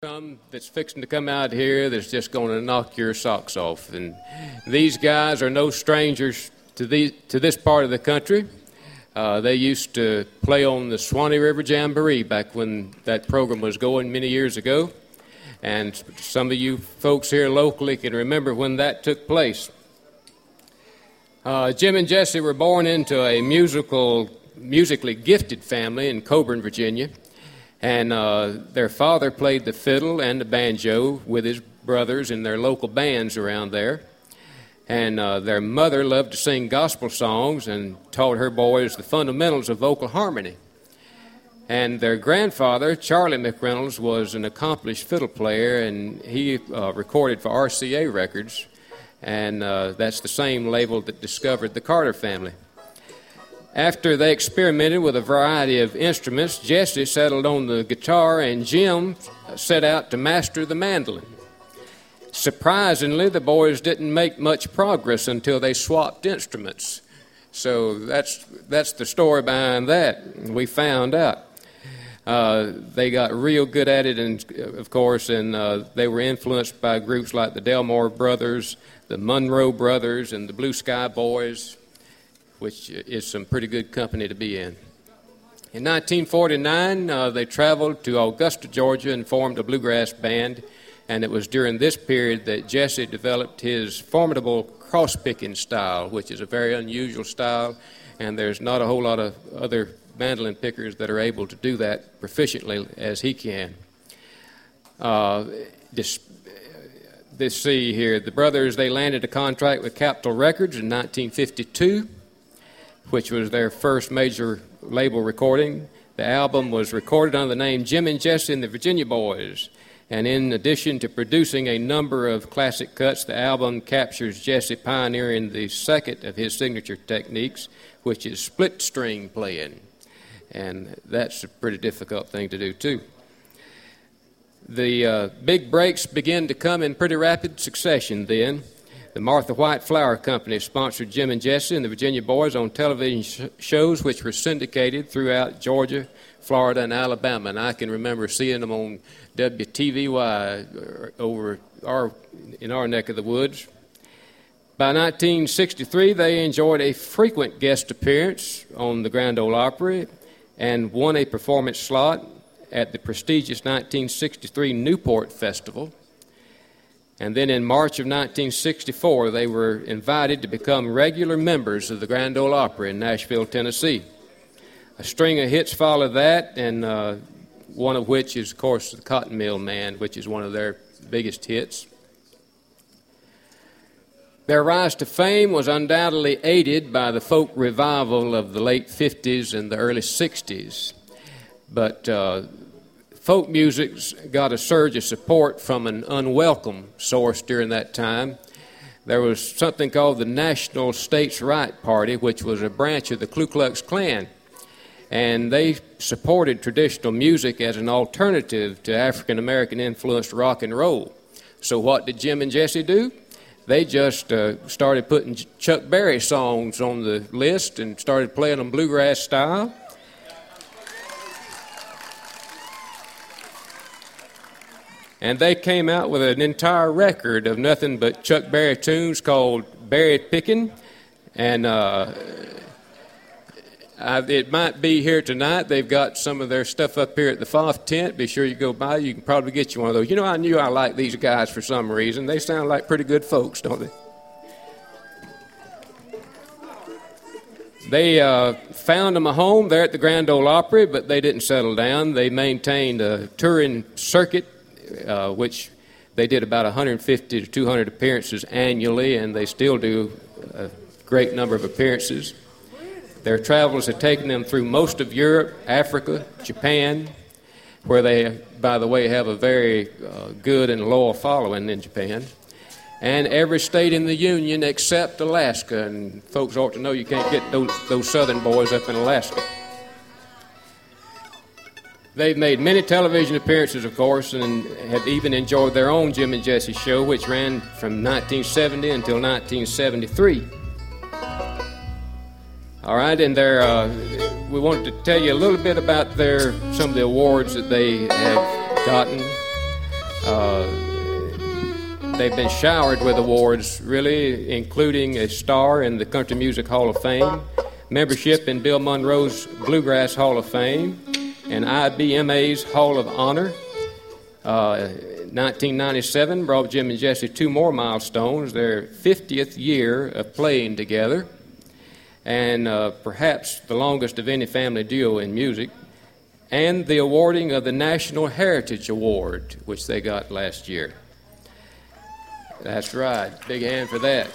some that's fixing to come out here that's just going to knock your socks off. And these guys are no strangers to this part of the country. They used to play on the Swanee River Jamboree back when that program was going many years ago. And some of you folks here locally can remember when that took place. Jim and Jesse were born into a musically gifted family in Coburn, Virginia. And their father played the fiddle and the banjo with his brothers in their local bands around there. And their mother loved to sing gospel songs and taught her boys the fundamentals of vocal harmony. And their grandfather, Charlie McReynolds, was an accomplished fiddle player, and he recorded for RCA Records. And that's the same label that discovered the Carter family. After they experimented with a variety of instruments, Jesse settled on the guitar and Jim set out to master the mandolin. Surprisingly, the boys didn't make much progress until they swapped instruments. So that's the story behind that. We found out. They got real good at it, and of course, they were influenced by groups like the Delmore Brothers, the Monroe Brothers, and the Blue Sky Boys, which is some pretty good company to be in. In 1949, they traveled to Augusta, Georgia, and formed a bluegrass band, and it was during this period that Jesse developed his formidable cross-picking style, which is a very unusual style, and there's not a whole lot of other mandolin pickers that are able to do that proficiently as he can. See here, the brothers, they landed a contract with Capitol Records in 1952, which was their first major label recording. The album was recorded under the name Jim and Jesse and the Virginia Boys. And in addition to producing a number of classic cuts, the album captures Jesse pioneering the second of his signature techniques, which is split string playing. And that's a pretty difficult thing to do, too. The big breaks began to come in pretty rapid succession then. The Martha White Flower Company sponsored Jim and Jesse and the Virginia Boys on television shows which were syndicated throughout Georgia, Florida, and Alabama. And I can remember seeing them on WTVY in our neck of the woods. By 1963, they enjoyed a frequent guest appearance on the Grand Ole Opry and won a performance slot at the prestigious 1963 Newport Festival. And then in March of 1964, they were invited to become regular members of the Grand Ole Opry in Nashville, Tennessee. A string of hits followed that, and one of which is, of course, the Cotton Mill Man, which is one of their biggest hits. Their rise to fame was undoubtedly aided by the folk revival of the late 50s and the early 60s. But folk music's got a surge of support from an unwelcome source during that time. There was something called the National States' Right Party, which was a branch of the Ku Klux Klan. And they supported traditional music as an alternative to African-American influenced rock and roll. So what did Jim and Jesse do? They just started putting Chuck Berry songs on the list and started playing them bluegrass style. And they came out with an entire record of nothing but Chuck Berry tunes called Berry Pickin'. And it might be here tonight. They've got some of their stuff up here at the Foth tent. Be sure you go by. You can probably get you one of those. You know, I knew I liked these guys for some reason. They sound like pretty good folks, don't they? They found them a home there at the Grand Ole Opry, but they didn't settle down. They maintained a touring circuit, which they did about 150 to 200 appearances annually, and they still do a great number of appearances. Their travels have taken them through most of Europe, Africa, Japan, where they, by the way, have a very good and loyal following in Japan, and every state in the Union except Alaska. And folks ought to know you can't get those southern boys up in Alaska. They've made many television appearances, of course, and have even enjoyed their own Jim and Jesse show, which ran from 1970 until 1973. All right, and we wanted to tell you a little bit about some of the awards that they have gotten. They've been showered with awards, really, including a star in the Country Music Hall of Fame, membership in Bill Monroe's Bluegrass Hall of Fame, and IBMA's Hall of Honor. 1997 brought Jim and Jesse two more milestones, their 50th year of playing together, and perhaps the longest of any family duo in music, and the awarding of the National Heritage Award, which they got last year. That's right. Big hand for that.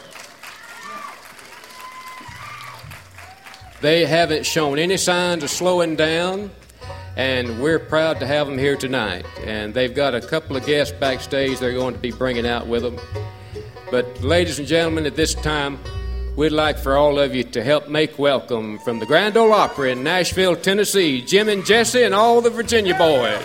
They haven't shown any signs of slowing down, and we're proud to have them here tonight. And they've got a couple of guests backstage they're going to be bringing out with them. But, ladies and gentlemen, at this time, we'd like for all of you to help make welcome from the Grand Ole Opry in Nashville, Tennessee, Jim and Jesse and all the Virginia boys.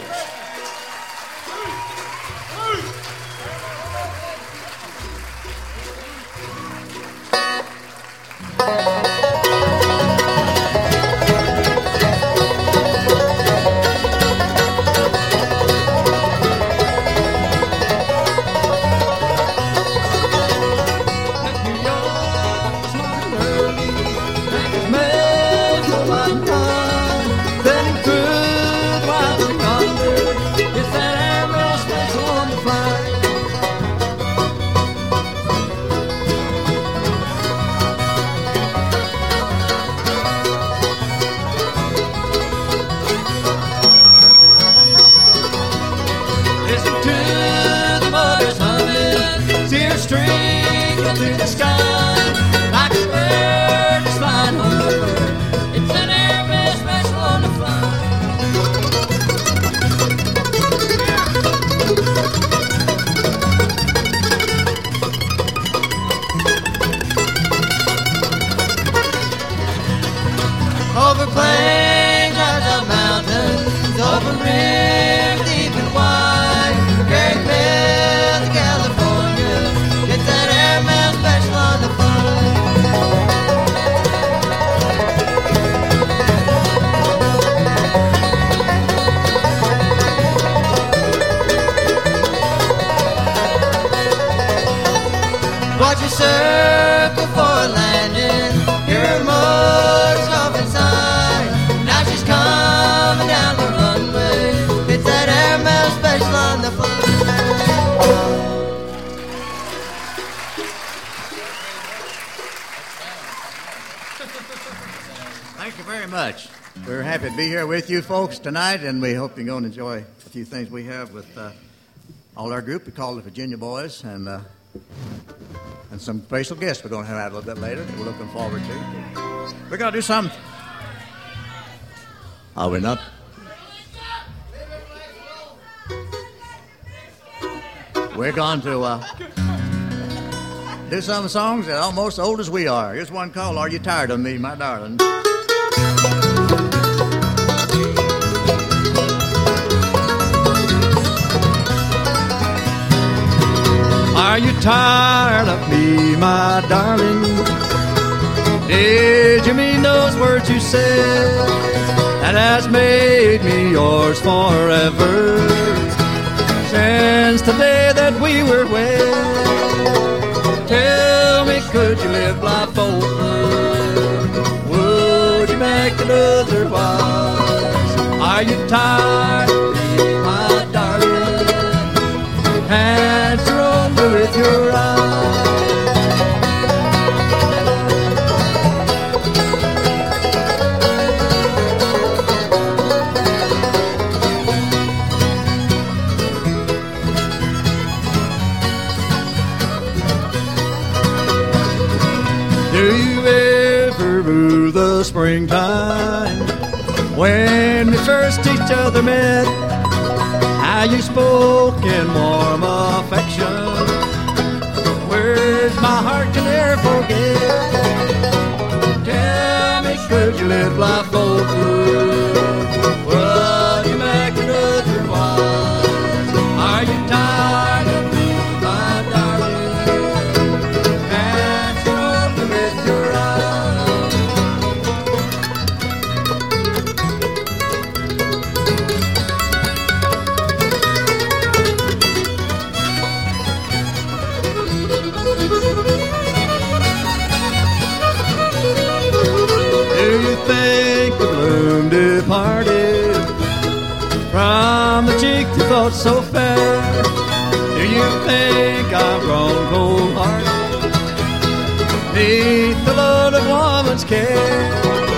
We're happy to be here with you folks tonight, and we hope you're going to enjoy a few things we have with all our group. We call the Virginia Boys, and some special guests we're going to have a little bit later that we're looking forward to. We're going to do something. Are we not? We're going to do some songs that are almost old as we are. Here's one called Are You Tired of Me, My Darling? Are you tired of me, my darling? Did you mean those words you said that has made me yours forever? Since the day that we were wed, tell me, could you live life over? Would you make it otherwise? Are you tired of me, my darling? Answer only with your eyes. Do you ever rue the springtime when we first each other met? How you spoke in warm affection, words my heart can never forget. Tell me, could you live life over? Would you make it otherwise? Are you tired of me, my darling? Answer only with your eyes. out so fair. Do you think I'm grown cold-hearted beneath the load of woman's care?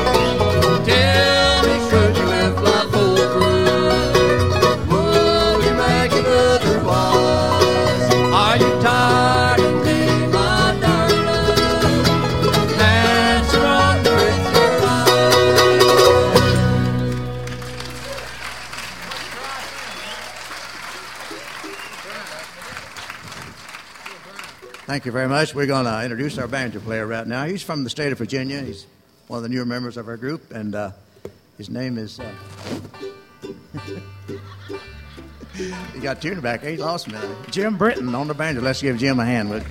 Tell me, could you lift my full crew? Would you make it otherwise? Are you tired of me, my darling? Dancing on with your Thank you very much. We're going to introduce our banjo player right now. He's from the state of Virginia. He's one of the newer members of our group, and his name is... he got tuned back. He's awesome. Jim Britton on the banjo. Let's give Jim a hand with it.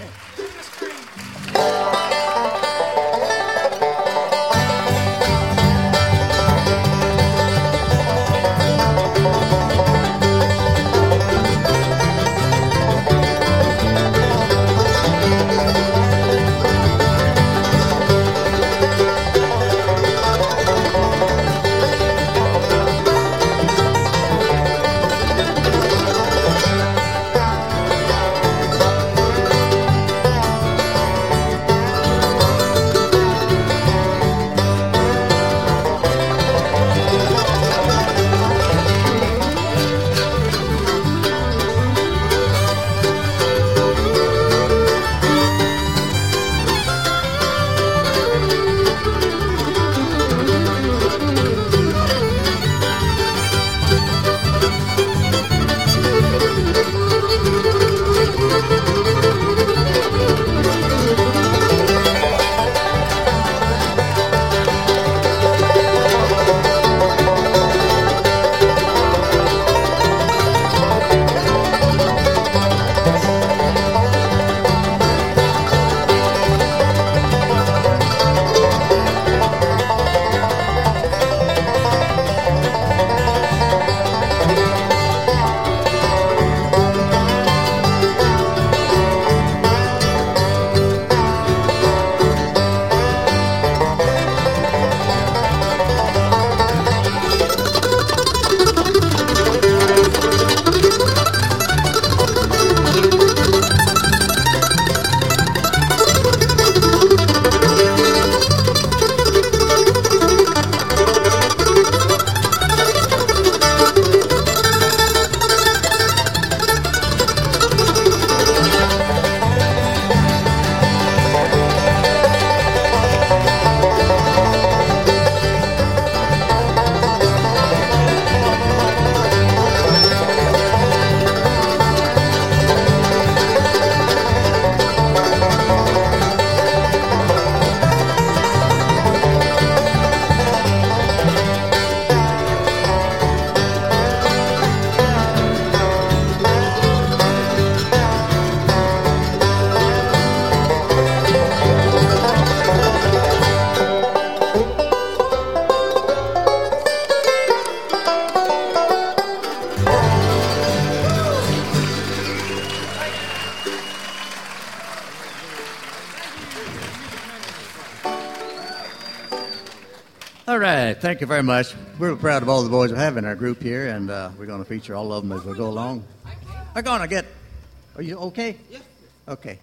All right, thank you very much. We're proud of all the boys we have in our group here, and we're going to feature all of them as we go along. We're going to get... Are you okay? Yeah. Okay.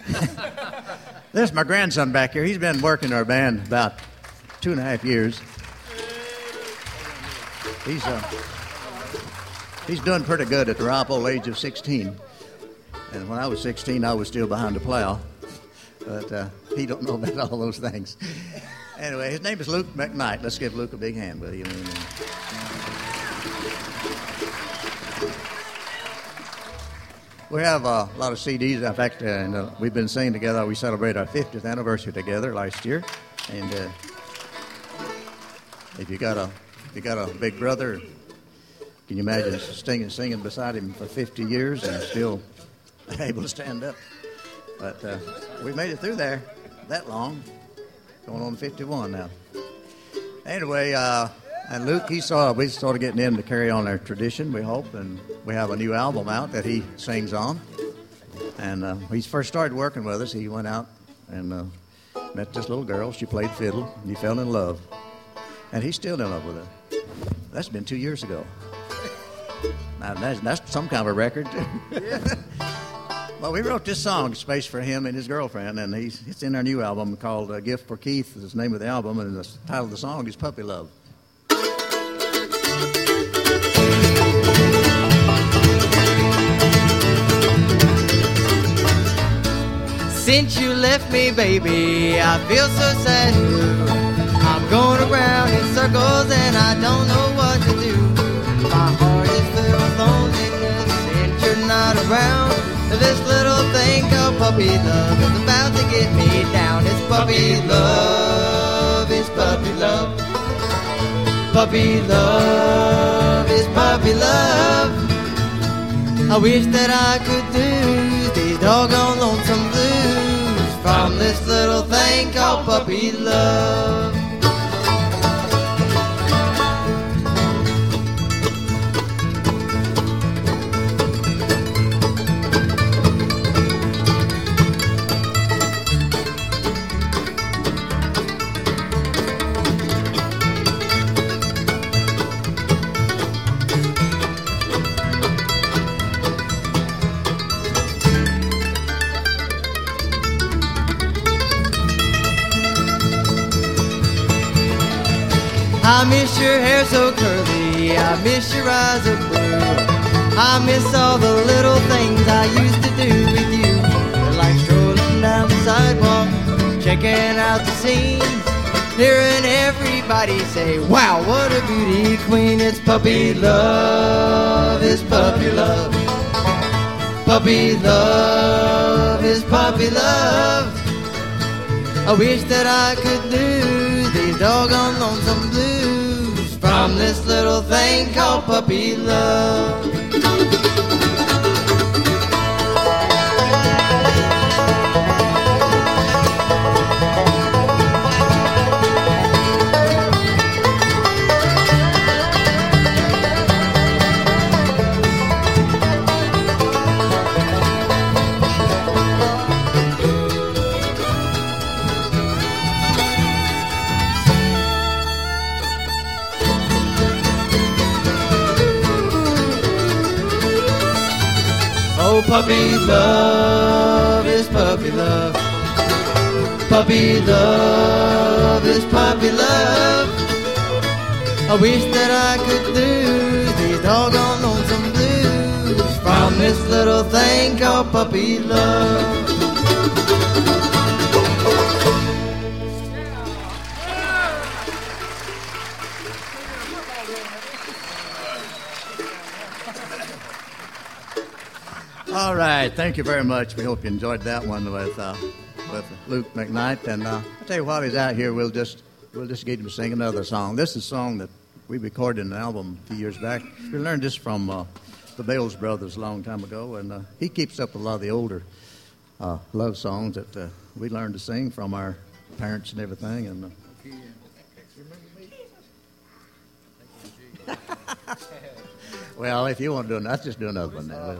This is my grandson back here. He's been working our band about 2.5 years. He's doing pretty good at the ripe old age of 16. And when I was 16, I was still behind the plow. But he don't know about all those things. Anyway, his name is Luke McKnight. Let's give Luke a big hand, will you? We have a lot of CDs. In fact, we've been singing together. We celebrated our 50th anniversary together last year. And if you got a big brother, can you imagine singing beside him for 50 years and still able to stand up? But we made it through there that long. Going on 51 now. Anyway, and Luke, we started getting him to carry on our tradition, we hope, and we have a new album out that he sings on. And when he first started working with us, he went out and met this little girl. She played fiddle, and he fell in love. And he's still in love with her. That's been 2 years ago. Now, that's some kind of a record. Well, we wrote this song, Space for Him and His Girlfriend, and it's in our new album called Gift for Keith is the name of the album, and the title of the song is Puppy Love. Since you left me, baby, I feel so sad too. I'm going around in circles and I don't know what to do. My heart is filled with loneliness since you're not around. This little thing called puppy love is about to get me down. It's puppy love, it's puppy love. Puppy love, it's puppy love. I wish that I could lose these doggone lonesome blues from this little thing called puppy love. I miss your hair so curly, I miss your eyes are blue. I miss all the little things I used to do with you. Like strolling down the sidewalk, checking out the scenes, hearing everybody say, wow, what a beauty queen. It's puppy love, it's puppy love. Puppy love, it's puppy love. I wish that I could lose these doggone lonesome blues from this little thing called puppy love. Oh, puppy love is puppy love. Puppy love is puppy love. I wish that I could lose these doggone lonesome blues from this little thing called puppy love. All right, thank you very much. We hope you enjoyed that one with Luke McKnight. And I'll tell you, while he's out here, we'll just get him to sing another song. This is a song that we recorded in an album a few years back. We learned this from the Bales Brothers a long time ago, and he keeps up a lot of the older love songs that we learned to sing from our parents and everything. And well, if you want to do let's just do another one now.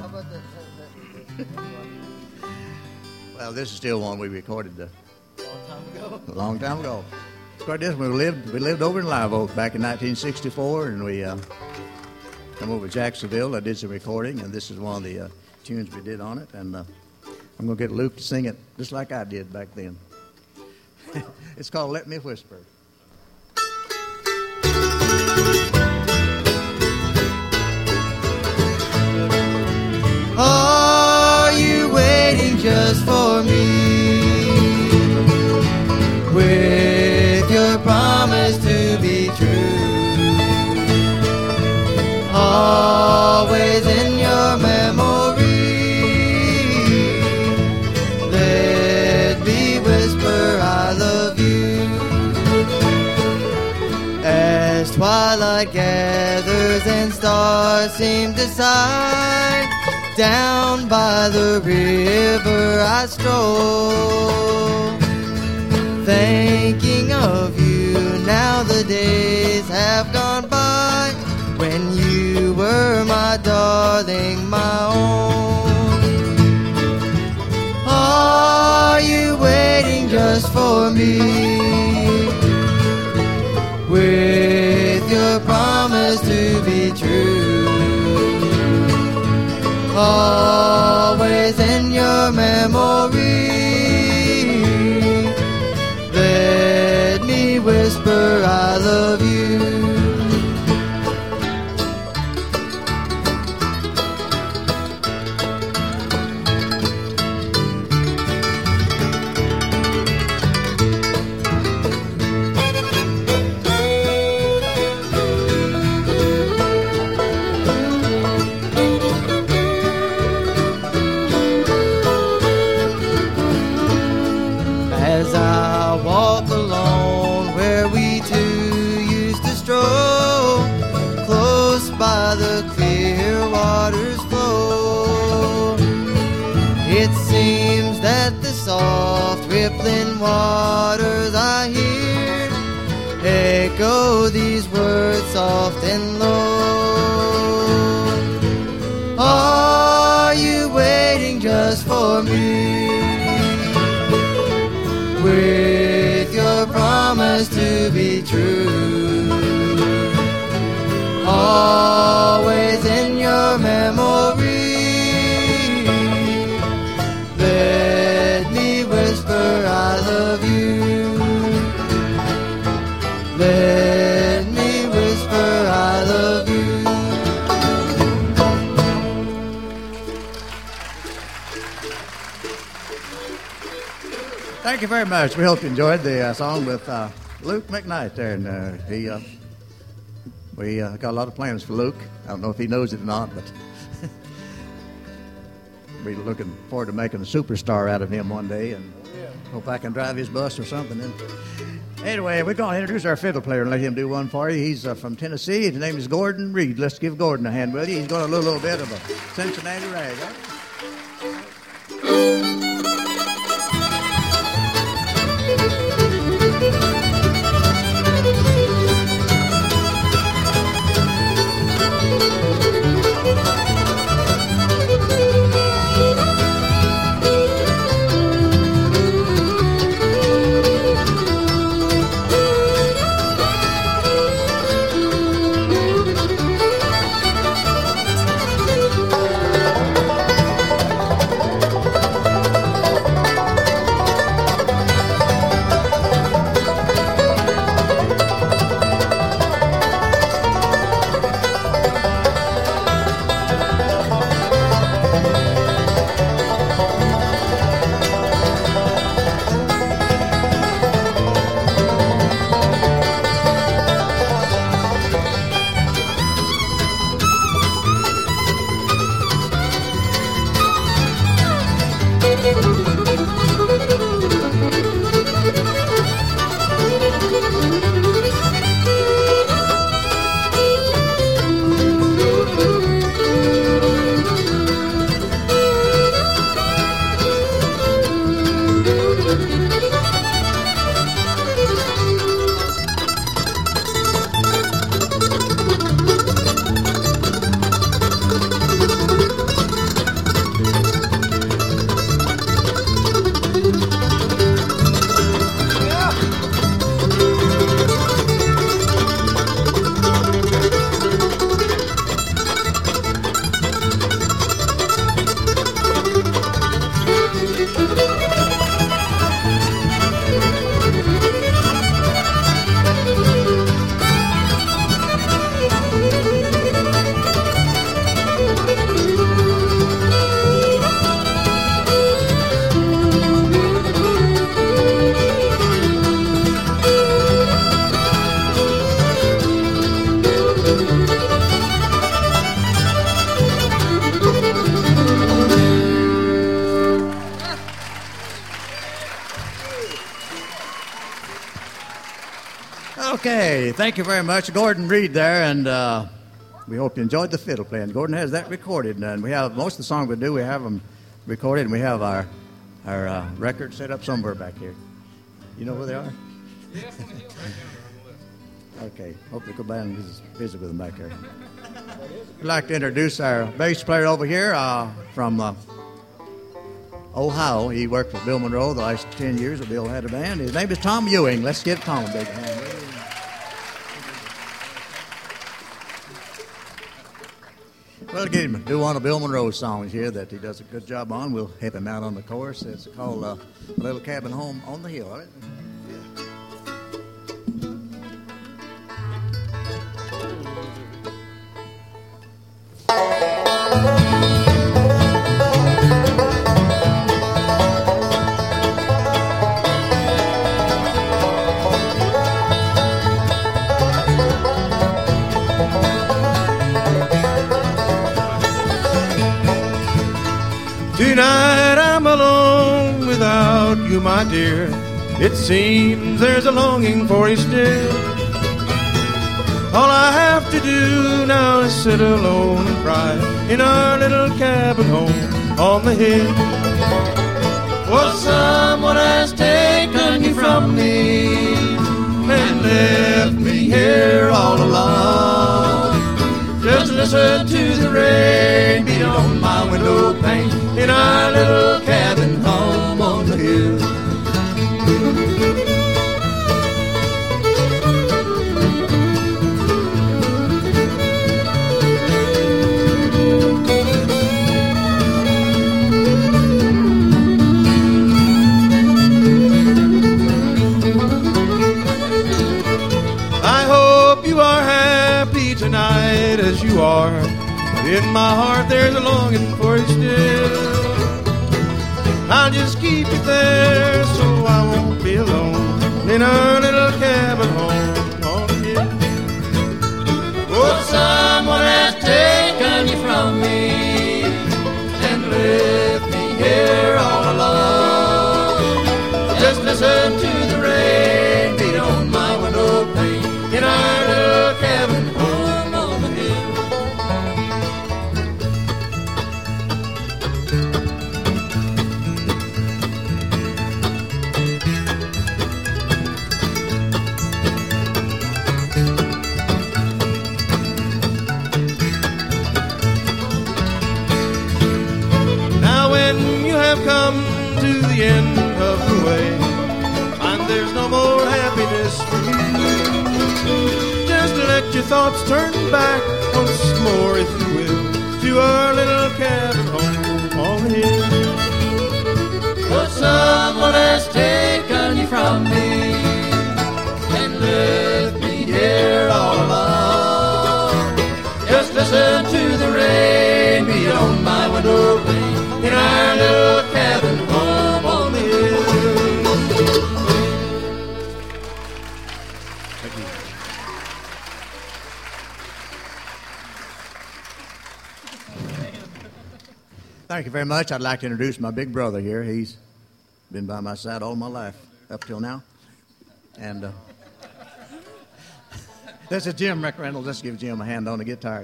Well, this is still one we recorded a long time ago. Recorded this when we lived over in Live Oak back in 1964, and we come over to Jacksonville. I did some recording, and this is one of the tunes we did on it. And I'm going to get Luke to sing it just like I did back then. It's called Let Me Whisper. Are you waiting just for me, with your promise to be true, always in your memory? Let me whisper I love you, as twilight gathers and stars seem to sigh. Down by the river I stroll, thinking of you. Now the days have gone by when you were my darling, my own. Are you waiting just for me, with your promise to be true, always in your memory. Let me whisper I love you. As I walk alone where we two used to stroll, close by the clear water's flow, it seems that the soft rippling waters I hear echo these words soft and low. Are you waiting just for me? With your promise to be true, always in your memory. Let me whisper I love you. Let me whisper I love you. Thank you very much. We hope you enjoyed the song with Luke McKnight there. And we got a lot of plans for Luke. I don't know if he knows it or not, but we're looking forward to making a superstar out of him one day, and hope I can drive his bus or something. And anyway, we're going to introduce our fiddle player and let him do one for you. He's from Tennessee. His name is Gordon Reed. Let's give Gordon a hand, will you? He's got a little bit of a Cincinnati rag. Right? Okay, thank you very much, Gordon Reed there, and we hope you enjoyed the fiddle playing. Gordon has that recorded, and we have most of the songs we do. We have them recorded, and we have our record set up somewhere back here. You know where they are? Yes, we do. Okay, hopefully go by and visit with them back there. We'd like to introduce our bass player over here from Ohio. He worked with Bill Monroe the last 10 years that Bill had a band. His name is Tom Ewing. Let's give Tom a big hand. Well, get him to do one of Bill Monroe's songs here that he does a good job on. We'll help him out on the chorus. It's called A Little Cabin Home on the Hill. All right? Tonight I'm alone without you, my dear. It seems there's a longing for you still. All I have to do now is sit alone and cry in our little cabin home on the hill. Well, someone has taken you from me and left me here all alone. Just listen to the rain beat on my window pane in our little cabin home on the hill. I hope you are happy tonight as you are. In my heart there's a longing for you still. I'll just keep you there so I won't be alone in our little cabin home on the hill. Oh, someone has taken you from me and left me here all alone. Just listen to the rain beat on my window pane in our little cabin home on the hill. Come to the end of the way, and there's no more happiness for you. Just let your thoughts turn back once more, if you will, to our little cabin home on the hill. But someone has taken you from me and left me here all alone. Just listen to the rain beat on my window pane in our little cabin home on the hill. Thank you. Thank you very much. I'd like to introduce my big brother here. He's been by my side all my life up till now. And this is Jim McReynolds. Let's give Jim a hand on the guitar.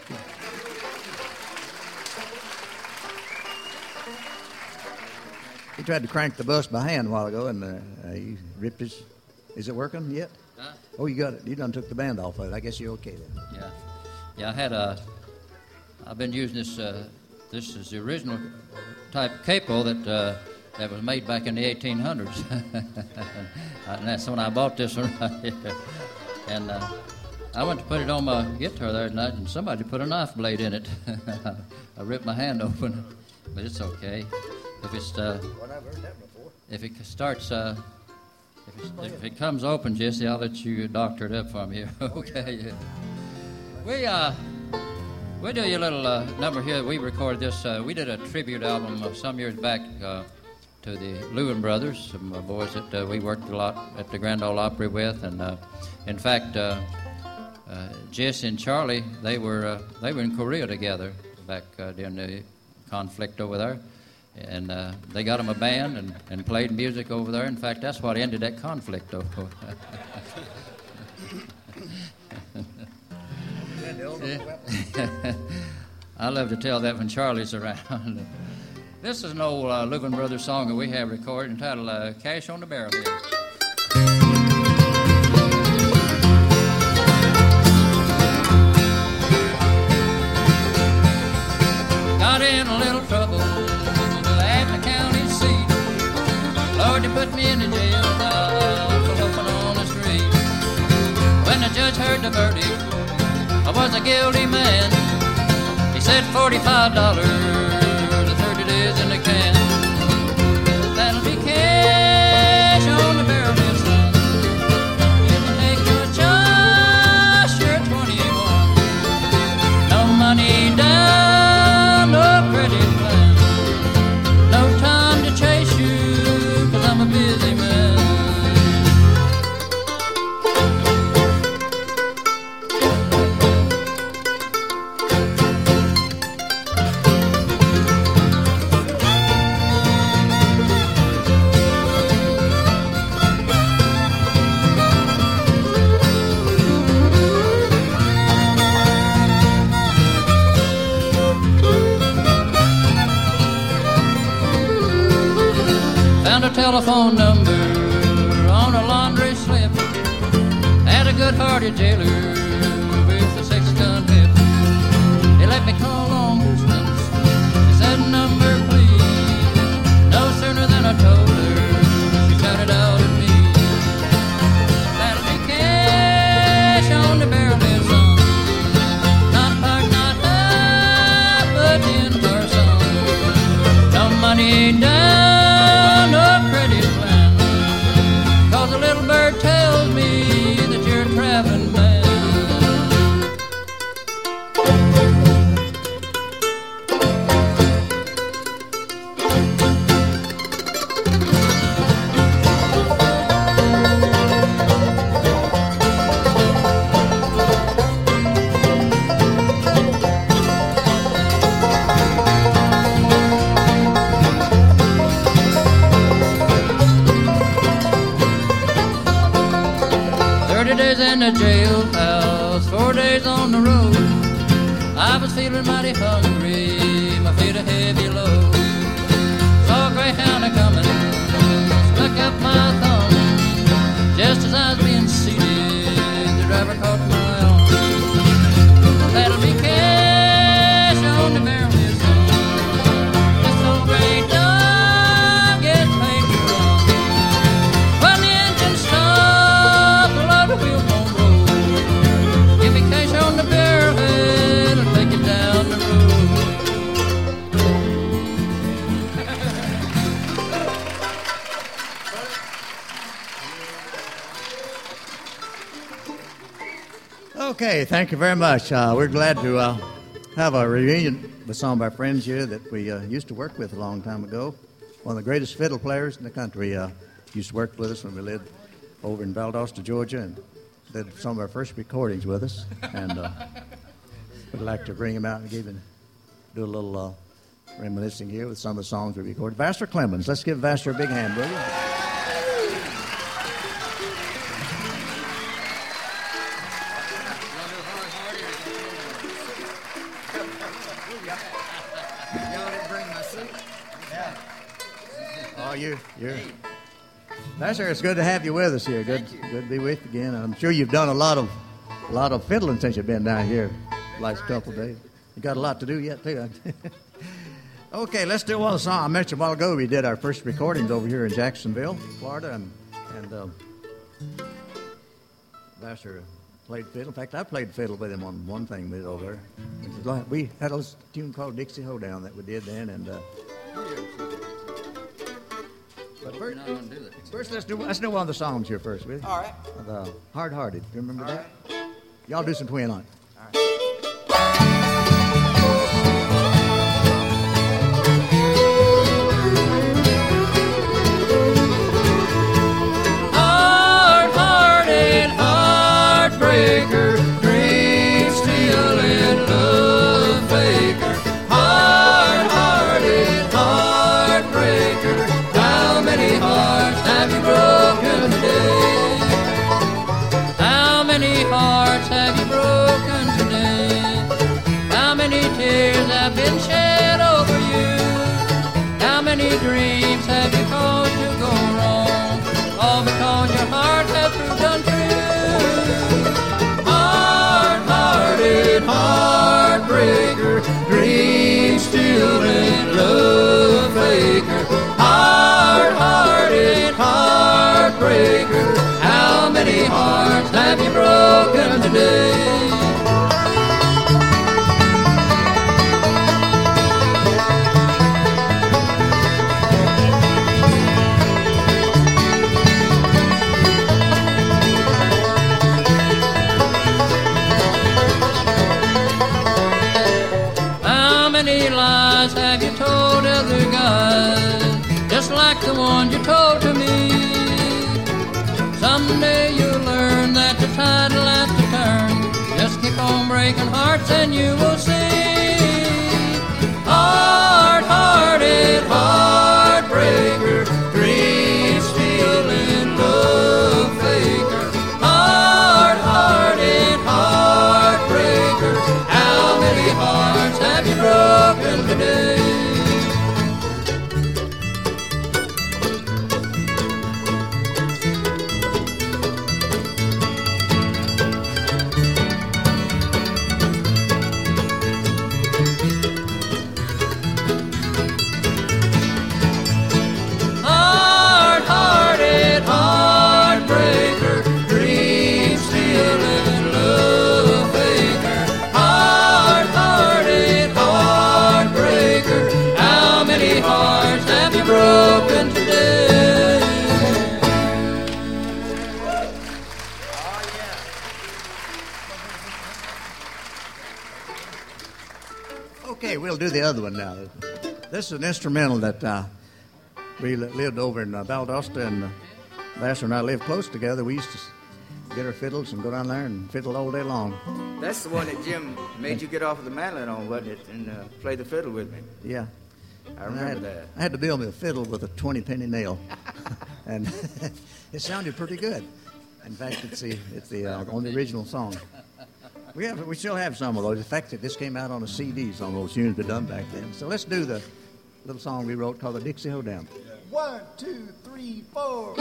He tried to crank the bus by hand a while ago, and he ripped his... Is it working yet? Huh? Oh, you got it. You done took the band off of it. I guess you're okay then. Yeah. I've been using this. This is the original type capo that was made back in the 1800s, and that's when I bought this one right here. And I went to put it on my guitar there tonight, and somebody put a knife blade in it. I ripped my hand open, but it's okay. If it's if it starts if it comes open, Jesse, I'll let you doctor it up for me. Okay. We do a little number here. We recorded this. We did a tribute album some years back to the Lewin brothers, some boys that we worked a lot at the Grand Ole Opry with, and in fact, Jesse and Charlie they were in Korea together back during the conflict over there. And they got them a band and played music over there. In fact, that's what ended that conflict over. I love to tell that when Charlie's around. This is an old Leuven Brothers song that we have recorded entitled Cash on the Barrelhead. Got in a little trouble at the county seat. Lord, they put me in the jail for loafing on the street. When the judge heard the verdict, I was a guilty man. He said $45, the 30 days in the can. That'll be cash on the barrel, dear son. You can take your choice, you're 21. No money down, no credit plan. No time to chase you, 'cause I'm a busy man. Found a telephone number on a laundry slip at a good-hearted jailer with a 6-gun whip. He let me call long distance. He said, "Number, please." No sooner than I told her, she shouted out at me, "That'll be cash on the barrel, dear son. Not part, not half, but the entire sum. No money down, no credit plan, 'cause a little bird tells me that you're a traveling man." In the jailhouse, 4 days on the road. I was feeling mighty hungry, my feet a heavy load. Saw a greyhound a-comin', stuck up my thumb. Just as I was being seated, the driver caught my arm. That'll be cash on the barrel, dear son. This old gray dog gets paid to run. When the engine stops, the load wheel won't roll. Give me cash on the barrelhead, I'll take it down the road. Okay, thank you very much. We're glad to have a reunion with some of our friends here that we used to work with a long time ago. One of the greatest fiddle players in the country used to work with us when we lived over in Valdosta, Georgia, and did some of our first recordings with us. And we'd like to bring him out and do a little reminiscing here with some of the songs we recorded. Vassar Clemens. Let's give Vassar a big hand, will you? Oh, you're. Vassar, it's good to have you with us here. Good to be with you again. I'm sure you've done a lot of fiddling since you've been down here the last couple of days. You got a lot to do yet, too. Okay, let's do one song. I mentioned a while ago we did our first recordings over here in Jacksonville, Florida, and Vassar played fiddle. In fact, I played fiddle with him on one thing we did over there. We had a tune called Dixie Hoedown that we did then, and but first, let's do one of the songs here first, will you? All right. The Hard Hearted. Do you remember that? Y'all do some twin on it. All right. Hard-hearted heartbreaker, dream stealing love faker. Hard-hearted heartbreaker, how many hearts have you broken today? How many hearts have you broken told to me. Someday you'll learn that the tide will have to turn. Just keep on breaking hearts and you will see. Hard-hearted heartbreaker, dream-stealing love faker. Hard-hearted heartbreaker, how many hearts have you broken today? Broken today. Okay, we'll do the other one now. This is an instrumental that we lived over in Valdosta, and Lasser and I lived close together. We used to get our fiddles and go down there and fiddle all day long. That's the one that Jim made you get off of the mandolin on, wasn't it, and play the fiddle with me. Yeah. I remember that. I had to build me a fiddle with a 20-penny nail, and it sounded pretty good. In fact, it's the on the original song. We still have some of those. In fact, this came out on the CDs on those tunes we done back then. So let's do the little song we wrote called the Dixie Hoedown. 1, 2, 3, 4.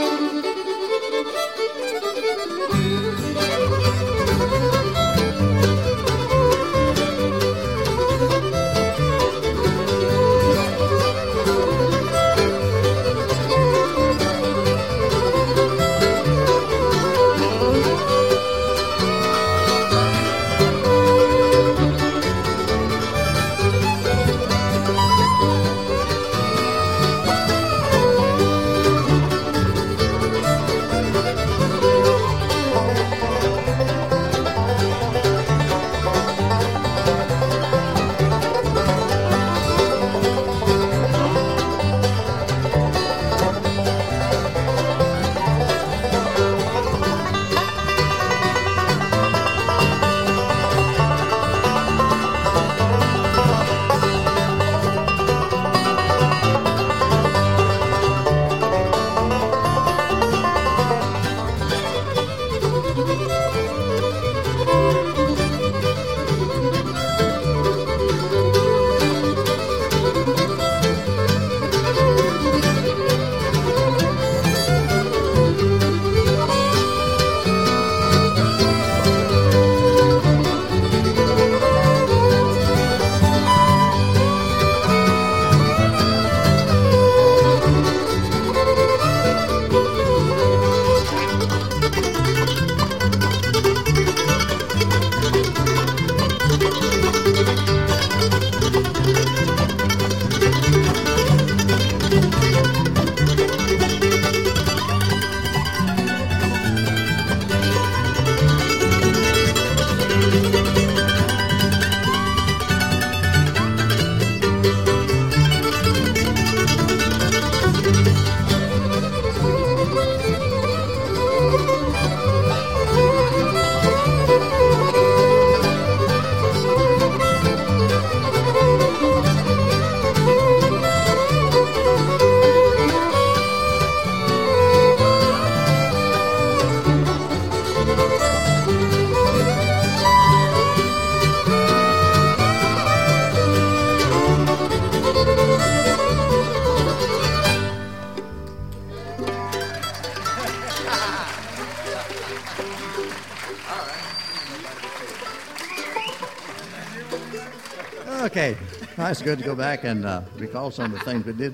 Okay, well, it's good to go back and recall some of the things we did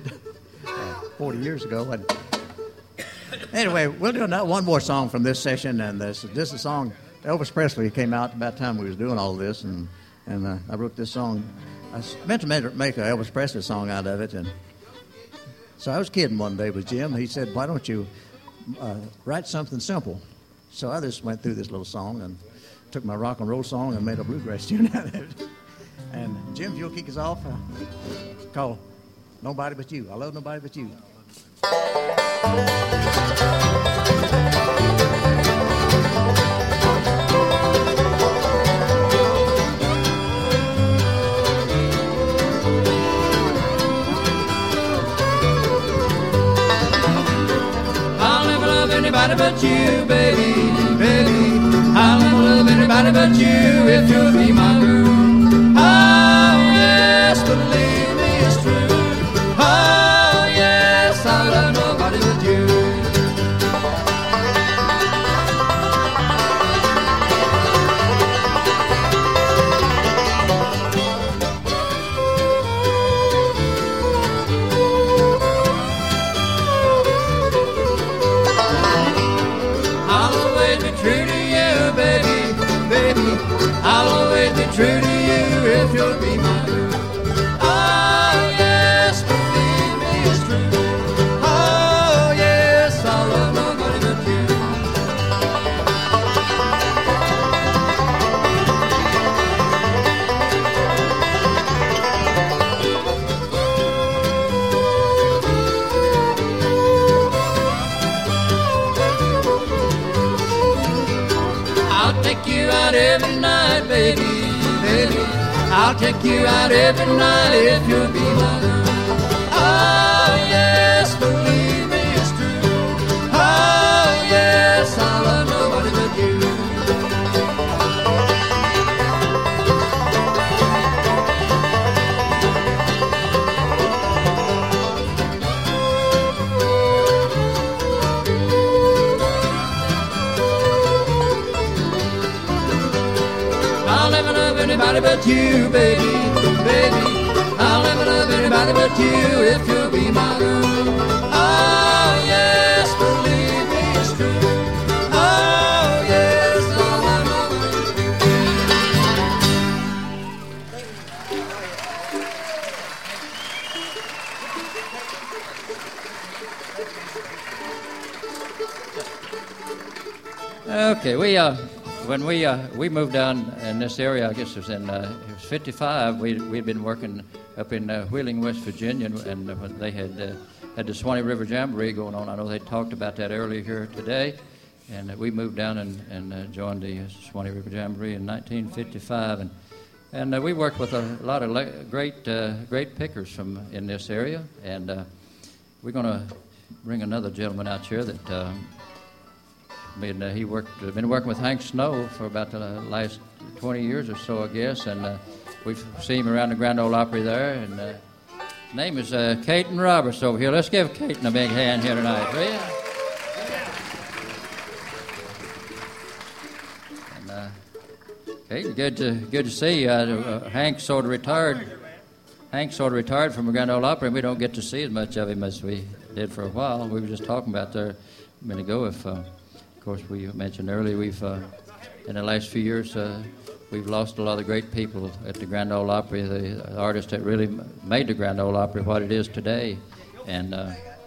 40 years ago. And anyway, we'll do one more song from this session, and this is a song Elvis Presley came out about the time we was doing all this, and I wrote this song. I meant to make an Elvis Presley song out of it, and so I was kidding one day with Jim. He said, "Why don't you write something simple?" So I just went through this little song and took my rock and roll song and made a bluegrass tune out of it. And Jim, if you'll kick us off, called "Nobody But You." I love nobody but you. Anybody but you, baby, baby. I'll never love anybody but you if you'll be my girl. Oh, yes, believe me, it's true. Oh, yes, I'll love nobody but you. I'll always be true to you if you'll be my girl. Oh, yes, believe me, it's true. Oh, yes, I'll love nobody but you. I'll take you out every night, baby, baby. I'll take you out every night if you'll be my girl. Oh, yes, believe me, it's true. Oh, yes, I'll love nobody but you. I'll never love anybody but you, baby, baby. I'll never love anybody but you if you'll be my girl. Oh, yes, believe me, it's true. Oh, yes, I'll love nobody but you. Okay, when we moved down in this area, I guess it was in it was 55. We'd been working up in Wheeling, West Virginia, and they had the Swanee River Jamboree going on. I know they talked about that earlier here today, and we moved down and joined the Swanee River Jamboree in 1955, and we worked with a lot of great pickers from in this area, and we're going to bring another gentleman out here that. Been working with Hank Snow for about the last 20 years or so, I guess, and we've seen him around the Grand Ole Opry there. And his name is Caton Roberts over here. Let's give Caton a big hand here tonight, will you? And Caton, good to see you. Hank sort of retired. Hank sort of retired from the Grand Ole Opry, and we don't get to see as much of him as we did for a while. We were just talking about there a minute ago. Of course, we mentioned earlier, we've in the last few years we've lost a lot of great people at the Grand Ole Opry, the artists that really made the Grand Ole Opry what it is today, and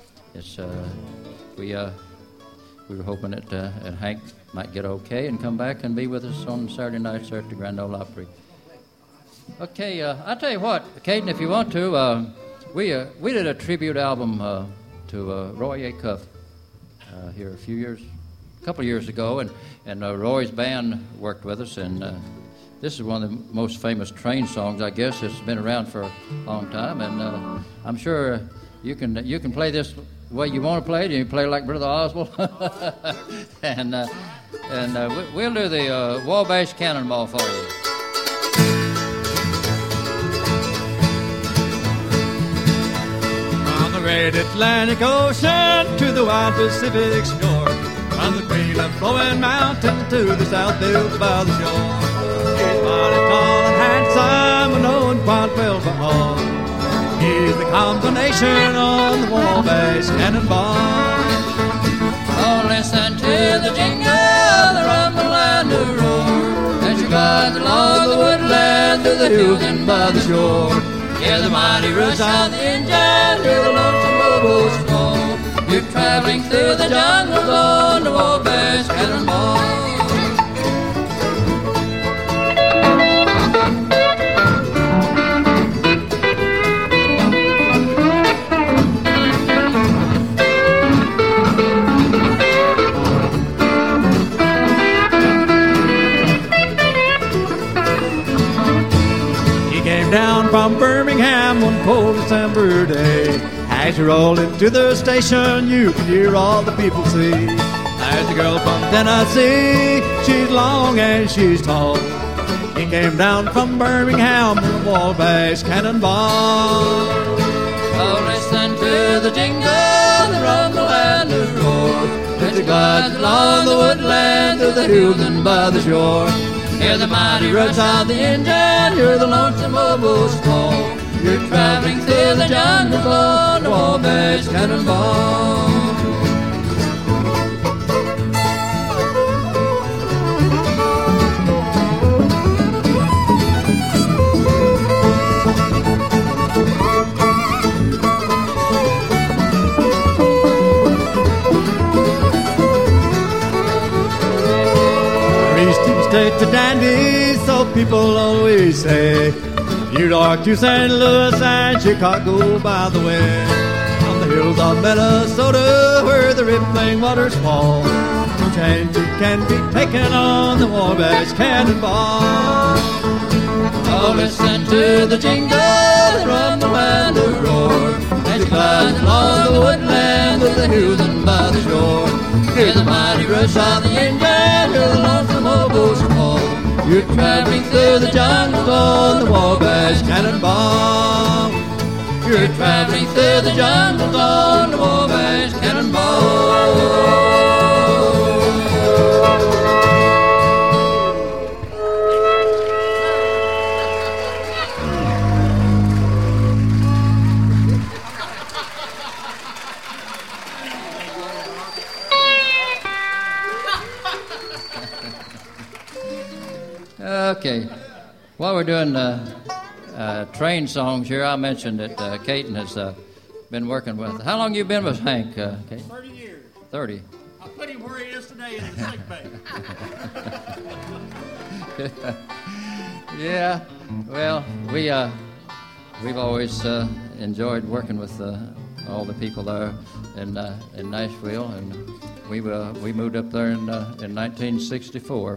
we were hoping that Hank might get okay and come back and be with us on Saturday nights there at the Grand Ole Opry. Okay, I'll tell you what, Caton, if you want to, we did a tribute album to Roy Acuff here a couple of years ago, and Roy's band worked with us, and this is one of the most famous train songs, I guess. It's been around for a long time, and I'm sure you can play this the way you want to play it. You can play like Brother Oswald, and we'll do the Wabash Cannonball for you. From the great Atlantic Ocean to the wide Pacific shore, from the Greenland flowing mountain to the south built by the shore. He's mighty tall and handsome, and knowing quite well for all. He's the combination on the Wabash Cannonball. Oh, listen to the jingle, the rumble and the roar, as you glide along the woodland through the hills and by the shore. Hear the mighty rush of the engine, hear the lonesome bubbles flow. You're traveling through the jungles on the Wabash Cannonball. say. As you roll into the station, you can hear all the people say, there's a girl from Tennessee, she's long and she's tall. She came down from Birmingham in a Wabash cannonball. Oh, listen to the jingle, the rumble and the roar, as it glides along the woodland through the hills and by the shore. Hear the mighty rush of the engine, hear the lonesome oboe's call. You're traveling through the jungle on the Wabash cannonball. State to Dandy, so people always say. New York to St. Louis and Chicago, by the way. On the hills of Minnesota, where the rippling waters fall, changes can be taken on the Wabash Cannonball. Oh, listen to the jingle, the rumble and the roar, as it glides along the woodland through the hills and by the shore. Hear the mighty rush of the engine, hear the lonesome oboe's call. You're traveling through the jungle on the Wabash Cannonball. You're traveling through the jungle on the Wabash Cannonball. Okay, while we're doing train songs here, I mentioned that Caton has been working with. How long you been with Hank, Caton? 30 years. 30. I put him where he is today in the sick bay. Yeah, well, we've always enjoyed working with all the people there in Nashville, and we moved up there in 1964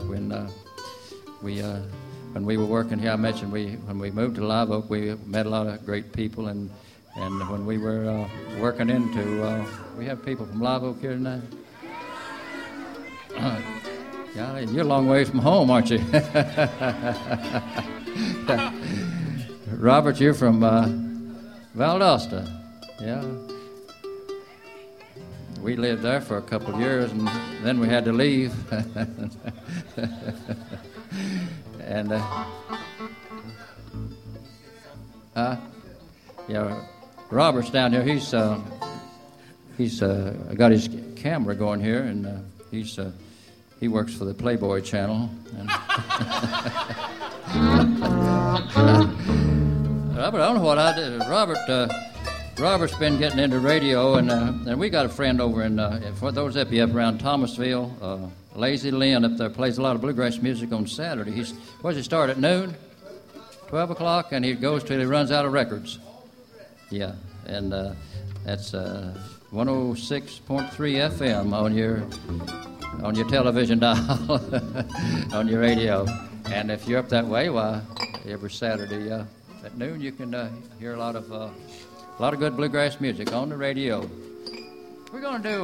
when we were working here. I mentioned when we moved to Live Oak, we met a lot of great people, and when we were working into, we have people from Live Oak here tonight. Yeah, you're a long ways from home, aren't you? Robert, you're from Valdosta. Yeah. We lived there for a couple of years, and then we had to leave. And yeah, Robert's down here. He's got his camera going here, and he works for the Playboy Channel. And Robert, I don't know what I did. Robert's been getting into radio, and we got a friend over for those up around Thomasville. Lazy Lynn up there plays a lot of bluegrass music on Saturday. He start at noon, 12 o'clock, and he goes till he runs out of records. Yeah, and that's 106.3 FM on your television dial, on your radio. And if you're up that way, why, every Saturday at noon you can hear a lot of good bluegrass music on the radio. We're gonna do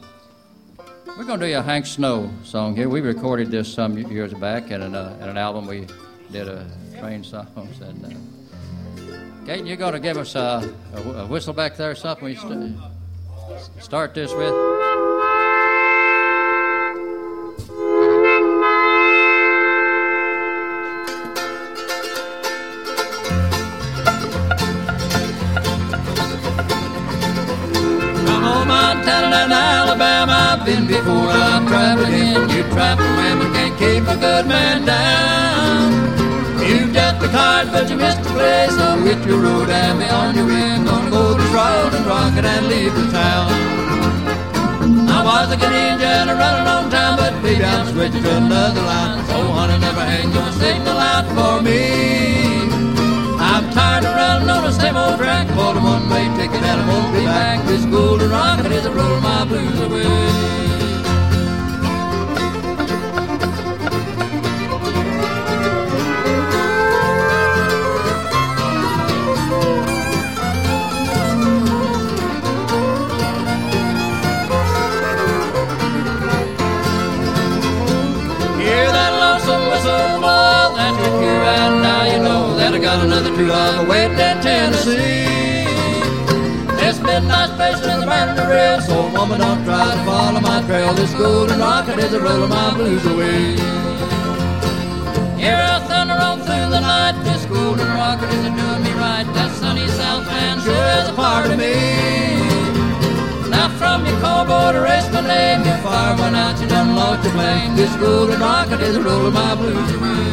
a Hank Snow song here. We recorded this some years back in an album we did train songs. And Caton, you're gonna give us a whistle back there or something we start this with. Alabama, I've been before, I've traveled in. You travel women can't keep a good man down. You've got the card, but you missed the place. So hit your road and be on your way. Gonna go to Charlotte and Rocket and leave the town. I was a good engine, I run a long time, but baby, I'm switching to another line. So honey, never hang your signal out for me. I'm tired of running on the same old track. Bought a one-way ticket and I won't be back. This golden rocket is a roll my blues away. while another two are waiting in Tennessee. This midnight station is burning the rail, so woman, don't try to follow my trail. This golden rocket is a rolling my blues away. Hear a thunder roll through the night. This golden rocket is doing me right. That sunny Southland sure is a part of me. Now from your cowboy to race my name, your fire went out, you done lost your flame. This golden rocket is rolling my blues away.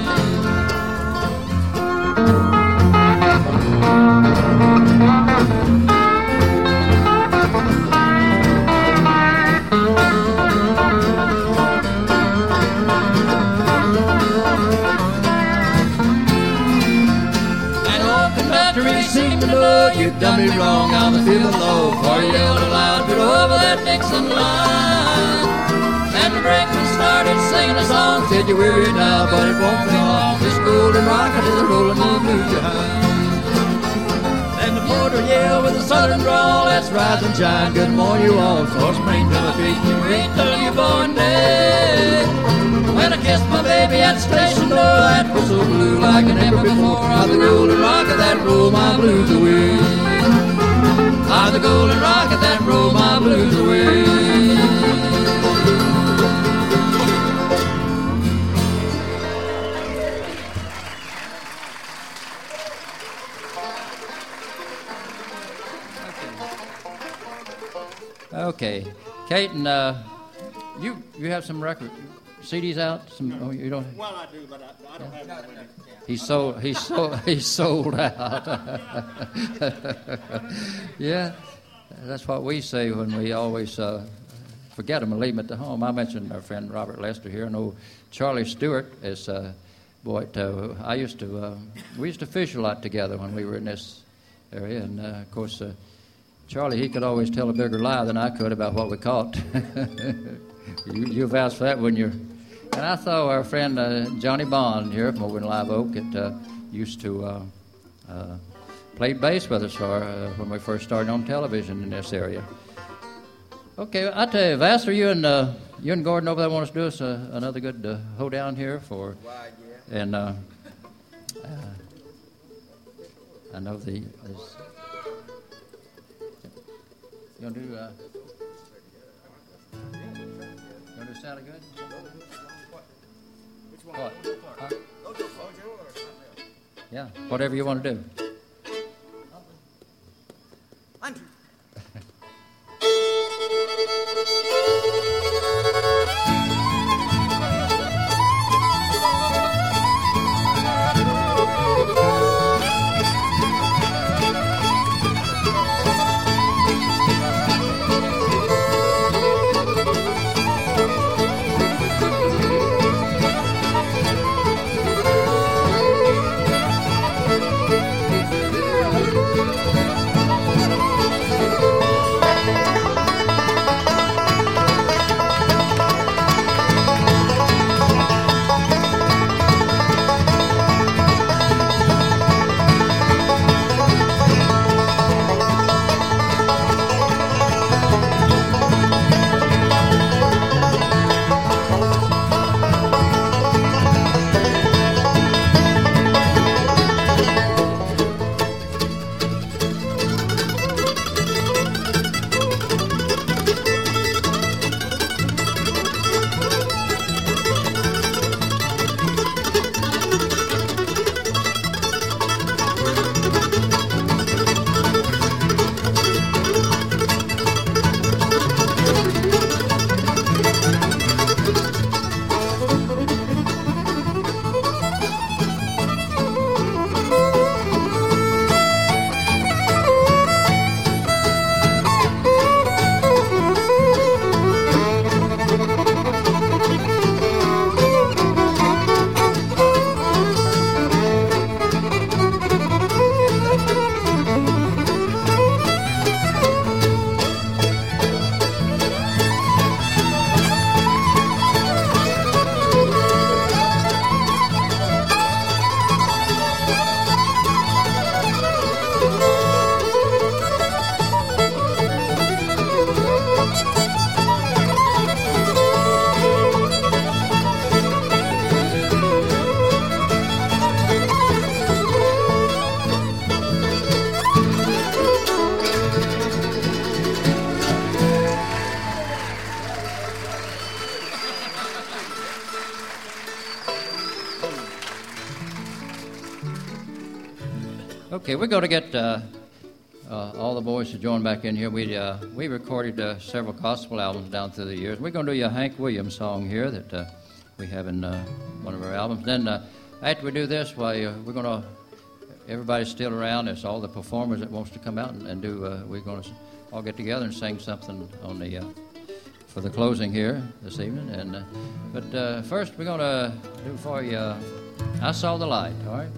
You done me wrong, I'm feeling low. For you yelled aloud, get over that Dixon line. And the brakeman started singing a song. Said you're weary now, but it won't be long. This golden rocket is rolling the blues behind. And the motor yelled with a southern drawl. Let's rise and shine, good morning you all. So spring to my feet, you read till you're born dead. When I kissed my baby at the station door, that was so blue like never before. I'm the golden rocket that rolled my blues away. I'm the golden rocket that rolled my blues away. Okay, Kate, and you have some record CDs out? Some, oh, you don't. Well, I do, but I don't have them with me. He's sold out. Yeah, that's what we say when we always forget them and leave them at the home. I mentioned our friend Robert Lester here. I know Charlie Stewart is boy. I used to we used to fish a lot together when we were in this area, and of course. Charlie, he could always tell a bigger lie than I could about what we caught. You vouched for that, wouldn't you? And I saw our friend Johnny Bond here from over in Live Oak that used to play bass with us when we first started on television in this area. Okay, I tell you, Vassar, you and Gordon over there want us to do us another good hoedown here for, and I know the. You want to do Sally Good? Which one? What? Huh? Yeah, whatever you want to do. Okay, we're going to get all the boys to join back in here. We recorded several gospel albums down through the years. We're going to do you a Hank Williams song here that we have in one of our albums. Then after we do this, we're going to, everybody's still around. It's all the performers that wants to come out and do, we're going to all get together and sing something on the for the closing here this evening. And but first we're going to do for you I Saw the Light, all right?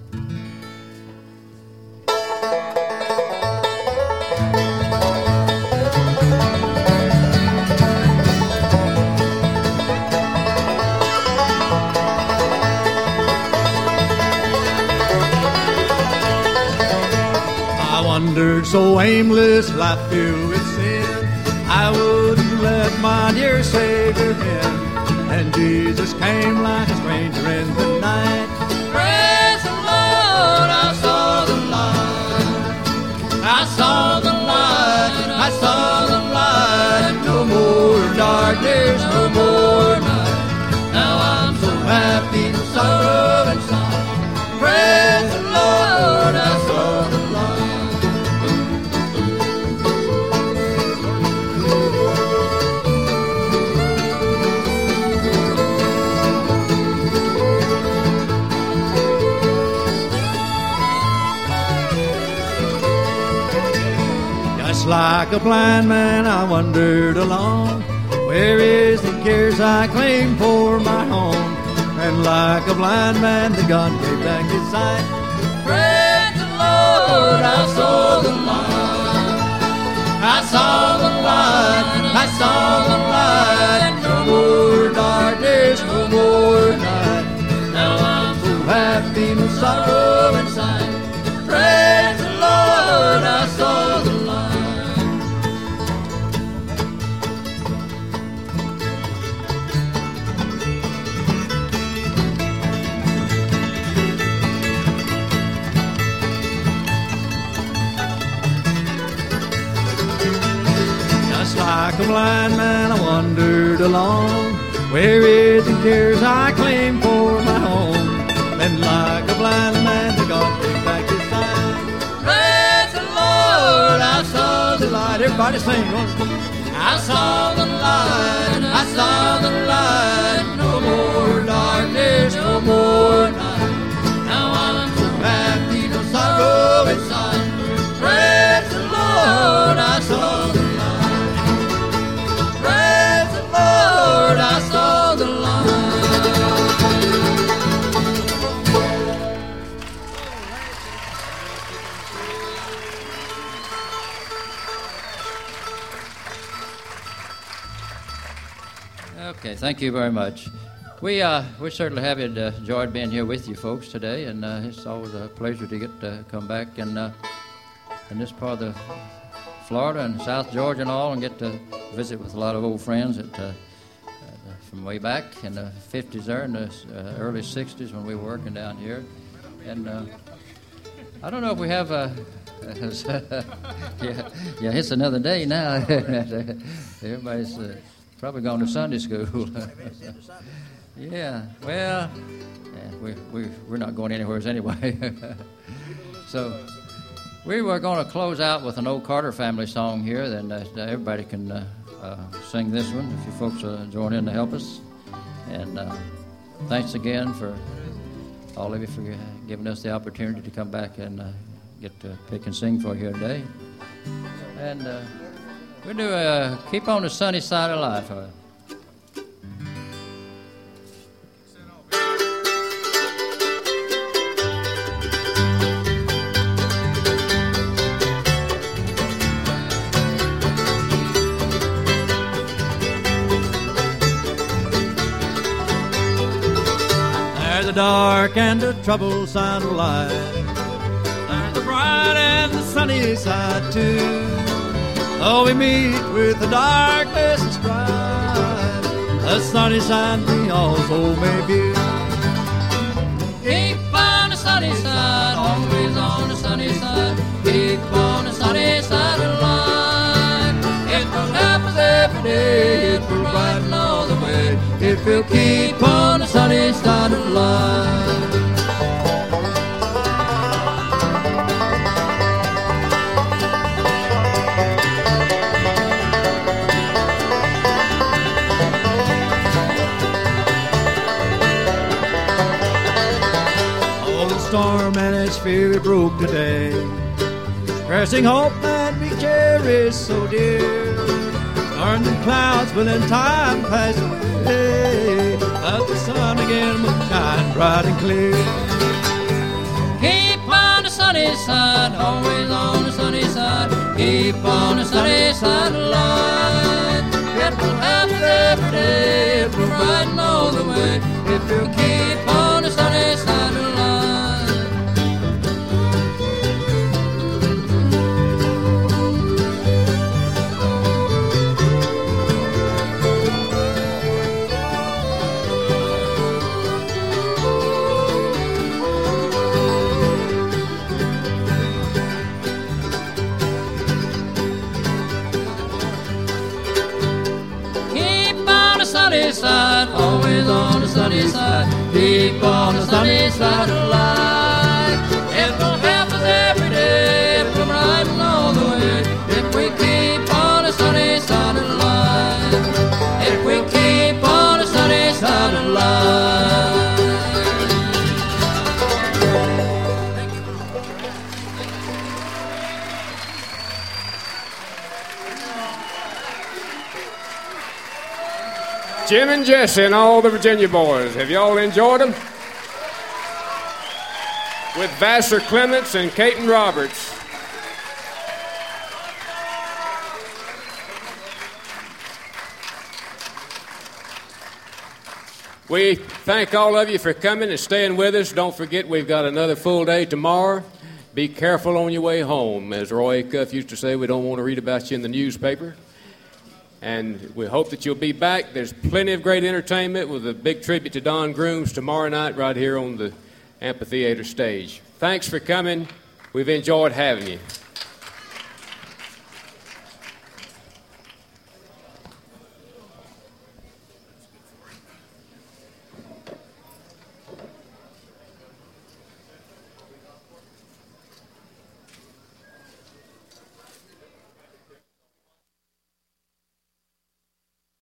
I wandered so aimless, life filled with sin, I wouldn't let my dear Savior in. And Jesus came like a stranger in the night. Praise the Lord, I saw the light. I saw the light, I saw the light. No more darkness, no more night. Now I'm so happy, no sorrow inside. Praise the Lord, I saw the light. Just like a blind man, I wandered along. Where is the cares I claim for my home? And like a blind man, the God gave back his sight. Praise the Lord, I saw the light. I saw the light, I saw the light. No more darkness, no more night. Now I'm so happy, no sorrow inside. Praise the Lord, I saw the light. Like a blind man, I wandered along. Where is the cares I claim for my home? And like a blind man, the God gave back his sight. Praise the Lord, I saw the light. Everybody sing. I saw the light, I saw the light. No more darkness, no more night. Now I'm so happy, no sorrow inside. Praise the Lord, I saw the light. Lord, I saw the light. Okay, thank you very much. We certainly have enjoyed being here with you folks today, and it's always a pleasure to get to come back and in this part of the Florida and South Georgia and all, and get to visit with a lot of old friends that from way back in the 50s there, in the early 60s when we were working down here. And I don't know if we have yeah, it's another day now. Everybody's probably gone to Sunday school. Yeah, well, we're not going anywhere anyway. So we were going to close out with an old Carter family song here, then everybody can sing this one if you folks join in to help us. And thanks again for all of you for giving us the opportunity to come back and get to pick and sing for you here today. And we'll do Keep on the Sunny Side of Life. The dark and the troubled side of life. There's the bright and the sunny side too. Oh, we meet with the darkness and strife. The sunny side we also may view. Keep on the sunny side, always on the sunny side. Keep on the sunny side of life. It will happen every day, it will brighten all the way. If you'll keep on the sunny side of life. his spirit broke today. Pressing hope that we cherish so dear, learn the clouds will in time pass away, but the sun again will shine bright and clear. Keep on the sunny side, always on the sunny side. Keep on the sunny side of life. It will happen every day, it will brighten all the way if you keep on the sunny side of life. Side, always on the sunny side. Keep on the sunny side of life. It will happen every day. It will brighten all the way if we keep on the sunny side of life. If we keep on the sunny side of life. Jim and Jesse and all the Virginia boys. Have you all enjoyed them? With Vassar Clements and Caton Roberts. We thank all of you for coming and staying with us. Don't forget we've got another full day tomorrow. Be careful on your way home. As Roy Cuff used to say, we don't want to read about you in the newspaper. And we hope that you'll be back. There's plenty of great entertainment with a big tribute to Don Grooms tomorrow night right here on the amphitheater stage. Thanks for coming. We've enjoyed having you.